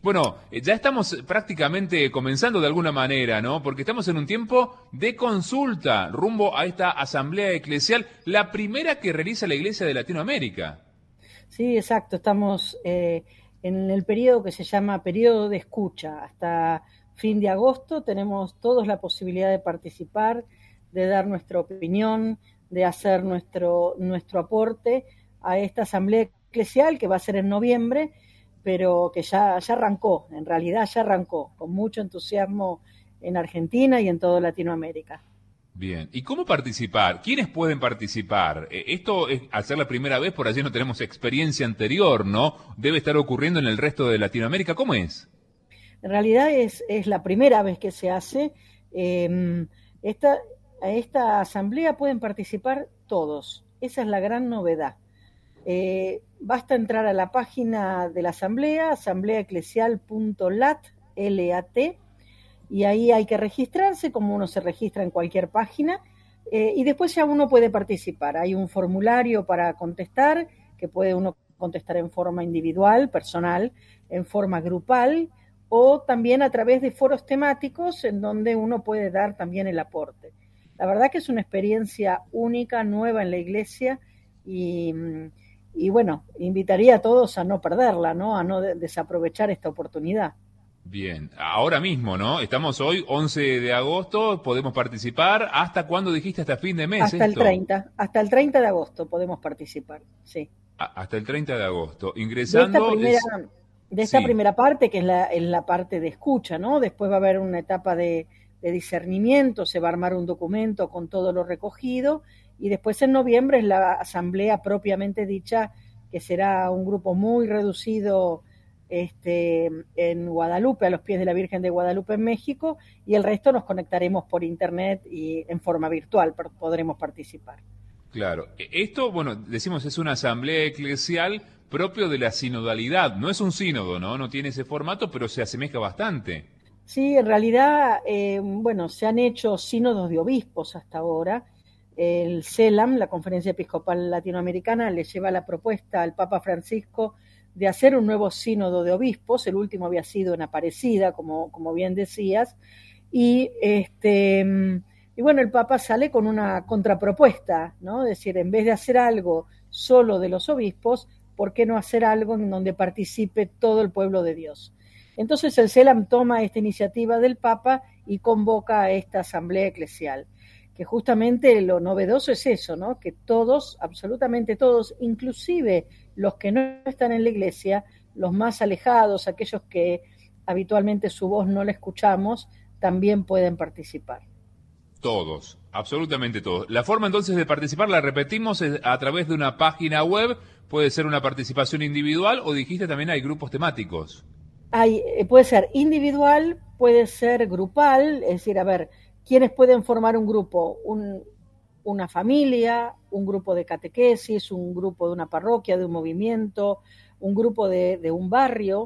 Bueno, ya estamos prácticamente comenzando de alguna manera, ¿no? Porque estamos en un tiempo de consulta rumbo a esta asamblea eclesial, la primera que realiza la Iglesia de Latinoamérica. Sí, exacto. Estamos en el periodo que se llama periodo de escucha. Hasta fin de agosto tenemos todos la posibilidad de participar, de dar nuestra opinión, de hacer nuestro aporte a esta asamblea eclesial que va a ser en noviembre, pero que ya arrancó, en realidad ya arrancó, con mucho entusiasmo en Argentina y en toda Latinoamérica. Bien, ¿y cómo participar? ¿Quiénes pueden participar? Esto es hacer la primera vez, por allí no tenemos experiencia anterior, ¿no? Debe estar ocurriendo en el resto de Latinoamérica. ¿Cómo es? En realidad es la primera vez que se hace. Eh, esta, a esta asamblea pueden participar todos. Esa es la gran novedad. Basta entrar a la página de la asamblea, asambleaeclesial.lat, L-A-T, y ahí hay que registrarse, como uno se registra en cualquier página, y después ya uno puede participar. Hay un formulario para contestar, que puede uno contestar en forma individual, personal, en forma grupal, o también a través de foros temáticos en donde uno puede dar también el aporte. La verdad que es una experiencia única, nueva en la iglesia, y, y bueno, invitaría a todos a no perderla, ¿no? A no desaprovechar esta oportunidad. Bien, ahora mismo, ¿no? Estamos hoy, 11 de agosto, podemos participar. ¿Hasta cuándo dijiste? ¿Hasta fin de mes esto? Hasta el 30 de agosto podemos participar, sí. Hasta el 30 de agosto. De esta Ingresando primera, es... de esta Sí. primera parte, que es la parte de escucha, ¿no? Después va a haber una etapa de discernimiento, se va a armar un documento con todo lo recogido, y después en noviembre es la asamblea propiamente dicha, que será un grupo muy reducido en Guadalupe, a los pies de la Virgen de Guadalupe en México, y el resto nos conectaremos por internet y en forma virtual podremos participar. Claro, esto, bueno, decimos es una asamblea eclesial propio de la sinodalidad. No es un sínodo, ¿no? No tiene ese formato, pero se asemeja bastante. Sí, en realidad, bueno, se han hecho sínodos de obispos hasta ahora. El CELAM, la Conferencia Episcopal Latinoamericana, le lleva la propuesta al Papa Francisco de hacer un nuevo sínodo de obispos. El último había sido en Aparecida, como bien decías, y y bueno, el Papa sale con una contrapropuesta, ¿no? Es decir, en vez de hacer algo solo de los obispos, ¿por qué no hacer algo en donde participe todo el pueblo de Dios? Entonces el CELAM toma esta iniciativa del Papa y convoca a esta asamblea eclesial, que justamente lo novedoso es eso, ¿no? Que todos, absolutamente todos, inclusive los que no están en la iglesia, los más alejados, aquellos que habitualmente su voz no la escuchamos, también pueden participar. Todos, absolutamente todos. La forma entonces de participar, la repetimos, es a través de una página web, puede ser una participación individual o dijiste también hay grupos temáticos. Puede ser individual, puede ser grupal, es decir, a ver, ¿quiénes pueden formar un grupo? Una familia, un grupo de catequesis, un grupo de una parroquia, de un movimiento, un grupo de un barrio.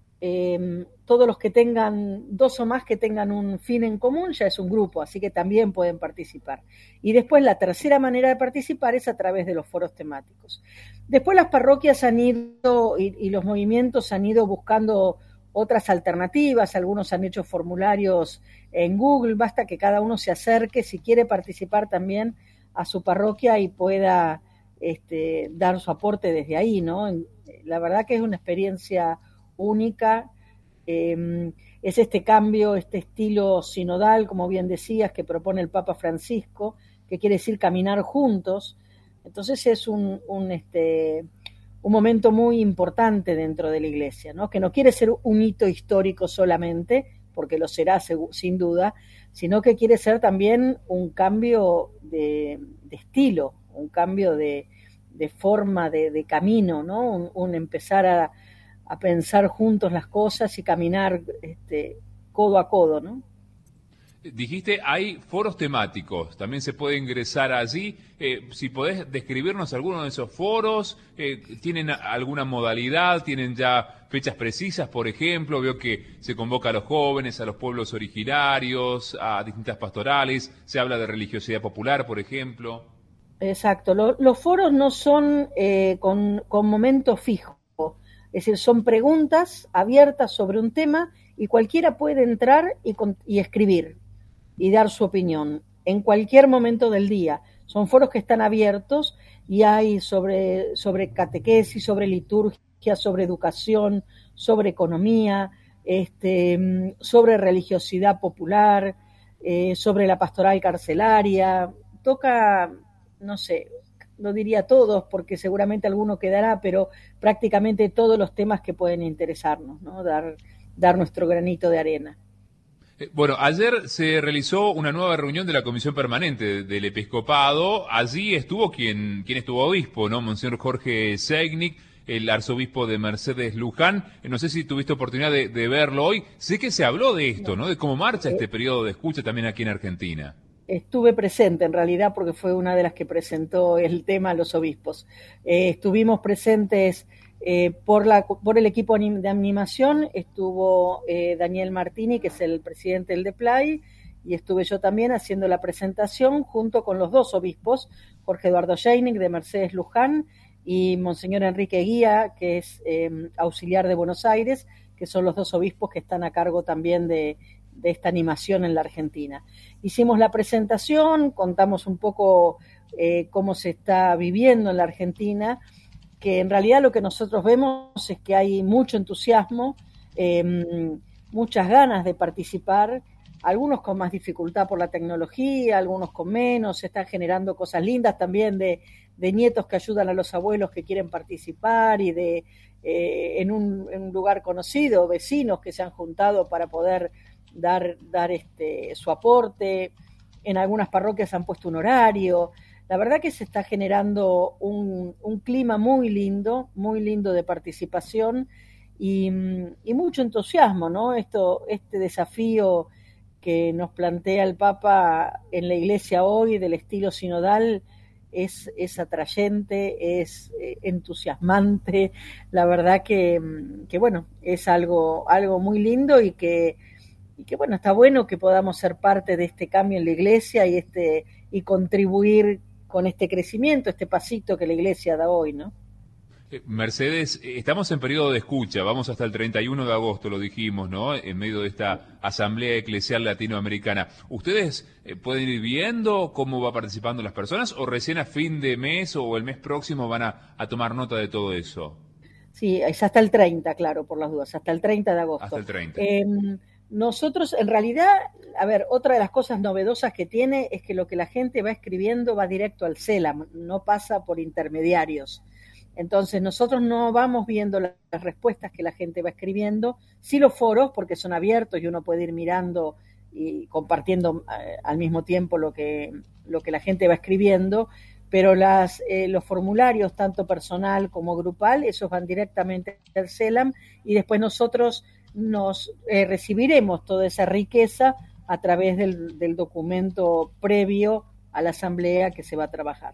Todos los que tengan dos o más que tengan un fin en común ya es un grupo, así que también pueden participar. Y después la tercera manera de participar es a través de los foros temáticos. Después las parroquias han ido y los movimientos han ido buscando otras alternativas, algunos han hecho formularios en Google, basta que cada uno se acerque si quiere participar también a su parroquia y pueda dar su aporte desde ahí, ¿no? La verdad que es una experiencia única, es este cambio, este estilo sinodal, como bien decías, que propone el Papa Francisco, que quiere decir caminar juntos. Entonces es un momento muy importante dentro de la Iglesia, ¿no? Que no quiere ser un hito histórico solamente, porque lo será sin duda, sino que quiere ser también un cambio de estilo, un cambio de forma, de camino, ¿no? Un empezar a pensar juntos las cosas y caminar codo a codo, ¿no? Dijiste, hay foros temáticos, también se puede ingresar allí. Si podés describirnos alguno de esos foros, ¿tienen alguna modalidad? ¿Tienen ya fechas precisas, por ejemplo? Veo que se convoca a los jóvenes, a los pueblos originarios, a distintas pastorales, se habla de religiosidad popular, por ejemplo. Exacto, los foros no son con momento fijo, es Es decir, son preguntas abiertas sobre un tema y cualquiera puede entrar y escribir y dar su opinión en cualquier momento del día. Son foros que están abiertos y hay sobre catequesis, sobre liturgia, sobre educación, sobre economía, sobre religiosidad popular, sobre la pastoral carcelaria. Toca, no sé, no diría todos porque seguramente alguno quedará, pero prácticamente todos los temas que pueden interesarnos, ¿no? Dar nuestro granito de arena. Bueno, ayer se realizó una nueva reunión de la Comisión Permanente del Episcopado. Allí estuvo quien estuvo obispo, ¿no? Monseñor Jorge Seignic, el arzobispo de Mercedes Luján. No sé si tuviste oportunidad de verlo hoy. Sé que se habló de esto, ¿no? De cómo marcha este periodo de escucha también aquí en Argentina. Estuve presente en realidad porque fue una de las que presentó el tema a los obispos. Estuvimos presentes por el equipo de animación, estuvo Daniel Martini, que es el presidente del DEPLAI, y estuve yo también haciendo la presentación junto con los dos obispos, Jorge Eduardo Seignic de Mercedes Luján y Monseñor Enrique Guía, que es auxiliar de Buenos Aires, que son los dos obispos que están a cargo también de esta animación en la Argentina. Hicimos la presentación, contamos un poco cómo se está viviendo en la Argentina, que en realidad lo que nosotros vemos es que hay mucho entusiasmo, muchas ganas de participar, algunos con más dificultad por la tecnología, algunos con menos, se están generando cosas lindas también de nietos que ayudan a los abuelos que quieren participar y en un lugar conocido, vecinos que se han juntado para poder dar su aporte. En algunas parroquias han puesto un horario. La verdad que se está generando un clima muy lindo de participación y mucho entusiasmo, ¿no? Este desafío que nos plantea el Papa en la Iglesia hoy del estilo sinodal es atrayente, es entusiasmante. La verdad que bueno, es algo muy lindo y que bueno, está bueno que podamos ser parte de este cambio en la Iglesia y contribuir con este crecimiento, este pasito que la Iglesia da hoy, ¿no? Mercedes, estamos en periodo de escucha, vamos hasta el 31 de agosto, lo dijimos, ¿no? En medio de esta Asamblea Eclesial Latinoamericana. ¿Ustedes pueden ir viendo cómo va participando las personas o recién a fin de mes o el mes próximo van a tomar nota de todo eso? Sí, es hasta el 30, claro, por las dudas, hasta el 30 de agosto. Hasta el 30. Nosotros, en realidad, a ver, otra de las cosas novedosas que tiene es que lo que la gente va escribiendo va directo al CELAM, no pasa por intermediarios. Entonces, nosotros no vamos viendo las respuestas que la gente va escribiendo, sí los foros, porque son abiertos y uno puede ir mirando y compartiendo al mismo tiempo lo que la gente va escribiendo, pero los formularios, tanto personal como grupal, esos van directamente al CELAM y después nosotros nos recibiremos toda esa riqueza a través del documento previo a la asamblea que se va a trabajar.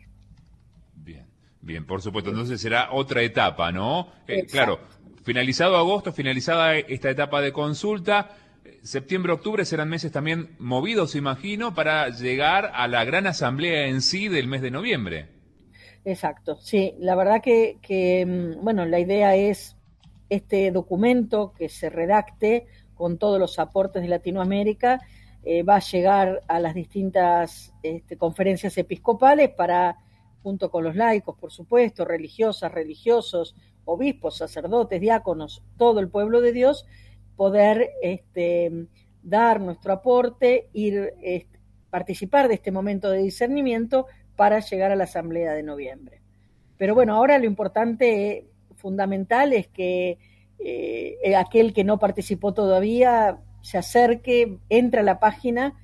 Bien, por supuesto. Entonces será otra etapa, ¿no? Claro, finalizado agosto, finalizada esta etapa de consulta, septiembre, octubre serán meses también movidos, imagino, para llegar a la gran asamblea en sí del mes de noviembre. Exacto, sí. La verdad que bueno, la idea es este documento que se redacte con todos los aportes de Latinoamérica, va a llegar a las distintas conferencias episcopales para, junto con los laicos, por supuesto, religiosas, religiosos, obispos, sacerdotes, diáconos, todo el pueblo de Dios, poder dar nuestro aporte, participar de este momento de discernimiento para llegar a la asamblea de noviembre. Pero bueno, ahora lo importante, fundamental, es que aquel que no participó todavía se acerque, entre a la página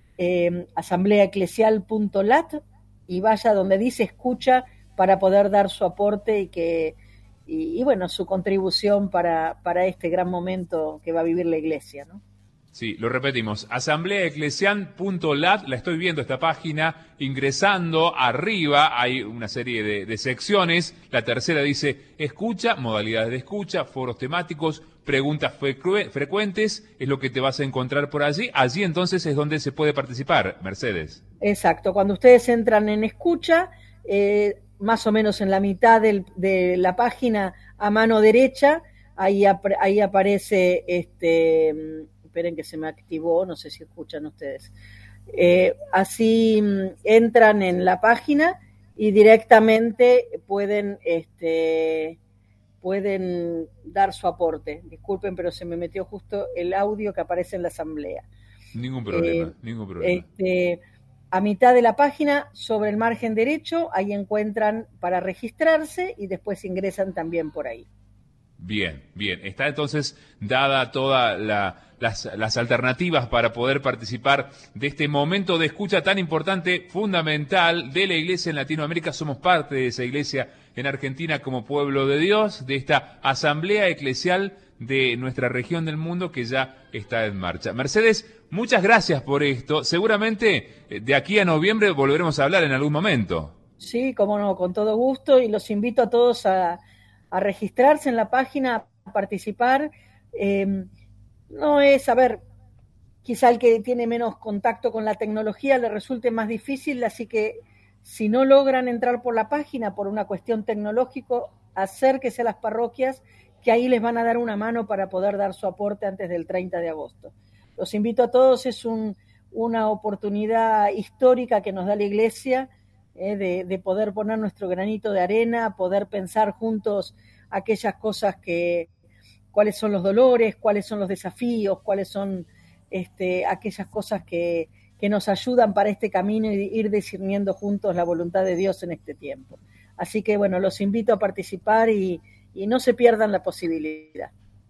asambleaeclesial.lat y vaya donde dice escucha para poder dar su aporte y bueno, su contribución para este gran momento que va a vivir la Iglesia, ¿no? Sí, lo repetimos, asambleaeclesial.lat, la estoy viendo esta página, ingresando arriba hay una serie de secciones, la tercera dice escucha, modalidades de escucha, foros temáticos, preguntas frecuentes, es lo que te vas a encontrar por allí entonces es donde se puede participar, Mercedes. Exacto, cuando ustedes entran en escucha, más o menos en la mitad de la página a mano derecha, ahí aparece, esperen que se me activó, no sé si escuchan ustedes. Así entran en la página y directamente pueden dar su aporte. Disculpen, pero se me metió justo el audio que aparece en la asamblea. Ningún problema, ningún problema. A mitad de la página, sobre el margen derecho, ahí encuentran para registrarse y después ingresan también por ahí. Bien, bien. Está entonces dada todas las alternativas para poder participar de este momento de escucha tan importante, fundamental de la Iglesia en Latinoamérica. Somos parte de esa Iglesia en Argentina como pueblo de Dios, de esta asamblea eclesial de nuestra región del mundo que ya está en marcha. Mercedes, muchas gracias por esto. Seguramente de aquí a noviembre volveremos a hablar en algún momento. Sí, cómo no, con todo gusto, y los invito a todos a registrarse en la página, a participar. No es, a ver, quizá el que tiene menos contacto con la tecnología le resulte más difícil, así que si no logran entrar por la página por una cuestión tecnológica, acérquese a las parroquias, que ahí les van a dar una mano para poder dar su aporte antes del 30 de agosto. Los invito a todos, es una oportunidad histórica que nos da la Iglesia, de poder poner nuestro granito de arena, poder pensar juntos aquellas cosas cuáles son los dolores, cuáles son los desafíos, cuáles son aquellas cosas que nos ayudan para este camino y ir discerniendo juntos la voluntad de Dios en este tiempo. Así que bueno, los invito a participar y no se pierdan la posibilidad.